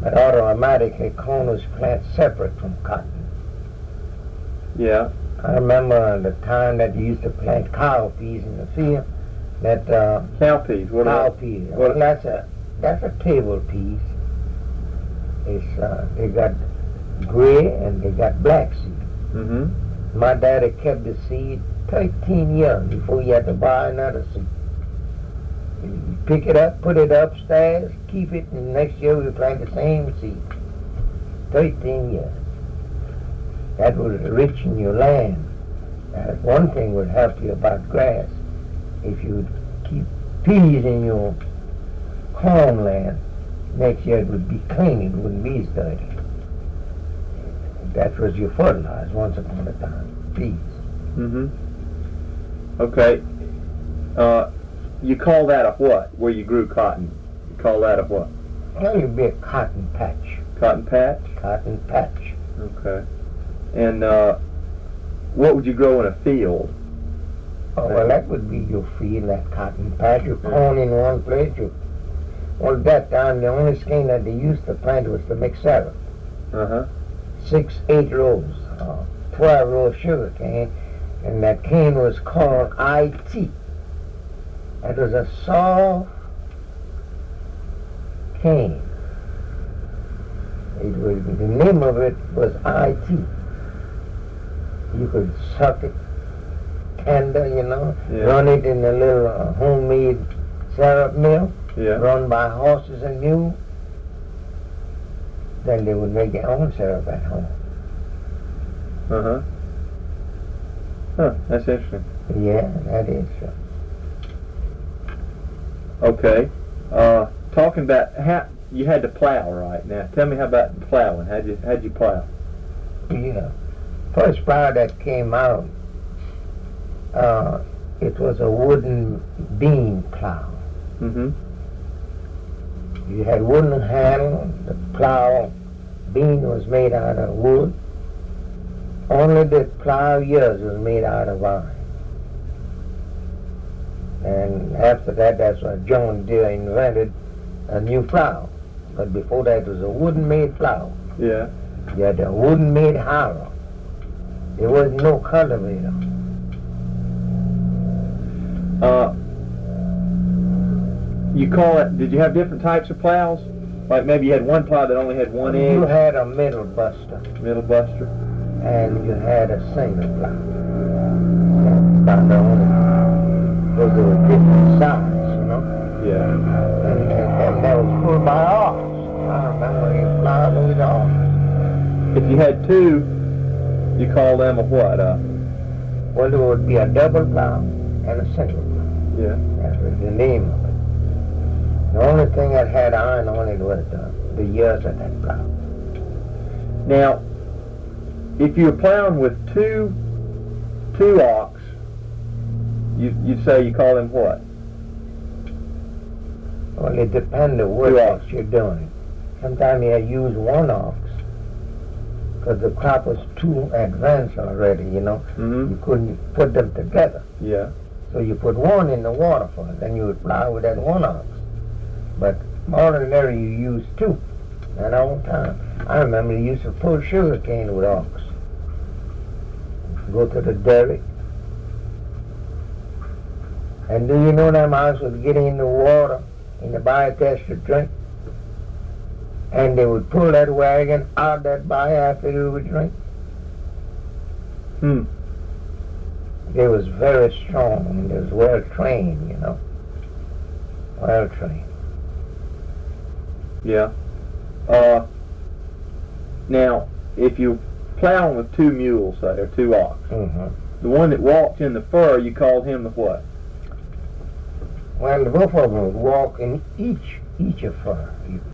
But automatically corn was planted separate from cotton. Yeah. I remember the time that you used to plant cowpeas in the field. That Cowpeas. What are cowpeas. what- Well, that's a table piece. It's they got gray and they got black seed. Mm-hmm. My daddy kept the seed 13 years before he had to buy another seed. You pick it up, put it upstairs, keep it, and next year we plant the same seed. 13 years. That would enrich your land. One thing would help you about grass. If you keep peas in your corn land, next year it would be clean, it wouldn't be as dirty. That was your fertilizer once upon a time, peas. Mm-hmm. Okay. You call that a what? Where you grew cotton? You call that a what? Well, it'd be a cotton patch. Cotton patch? Cotton patch. Okay. And what would you grow in a field? Oh, well, that would be your field, that cotton patch. Your corn in one place. Well, at that time, the only skein that they used to plant was to make syrup. Uh-huh. 6, 8 rows, 12 rows of sugar cane, and that cane was called IT. That was a soft cane. The name of it was IT. You could suck it tender, Yeah. run it in a little homemade syrup mill, Yeah. run by horses and mules. Then they would make their own syrup at home. Uh-huh. Huh, that's interesting. Yeah, that is true. Okay. Talking about how you had to plow right now. Tell me how about plowing. How'd you plow? Yeah. First plow that came out, it was a wooden beam plow. Mm-hmm. You had wooden handle, the plow beam was made out of wood. Only the plow ears was made out of iron. And after that, that's when John Deere invented a new plow. But before that, it was a wooden-made plow. Yeah. You had a wooden-made harrow. There was no cultivator. You call it, did you have different types of plows? Like maybe you had one plow that only had one You edge, had a middle buster, middle buster. and you had a single plow. About the only, because they were different size, Yeah. And that was pulled by ox. I remember you plowed with ox. If you had two, you call them a what? Well, there would be a double plow and a single plow. Yeah. That was the name of it. The only thing that had iron on it was the ears of that plow. Now, if you were plowing with two ox, you'd say you call them what? Well, it depends on what Two ox ox. you're doing. Sometimes you had used one ox because the crop was too advanced already, Mm-hmm. You couldn't put them together. Yeah. So you put one in the water first, then you would plow with that one ox. But ordinarily you use two at all time. I remember you used to pull sugar cane with ox. Go to the dairy. And do you know them ox would get in the water in the bypass to drink? And they would pull that wagon out that by after they would drink. Hmm. They was very strong and they was well trained, Well trained. Yeah. Now, if you plowing with two mules, say, or two ox, Mm-hmm. the one that walked in the fur, you called him the what? Well, both of them would walk in each of her.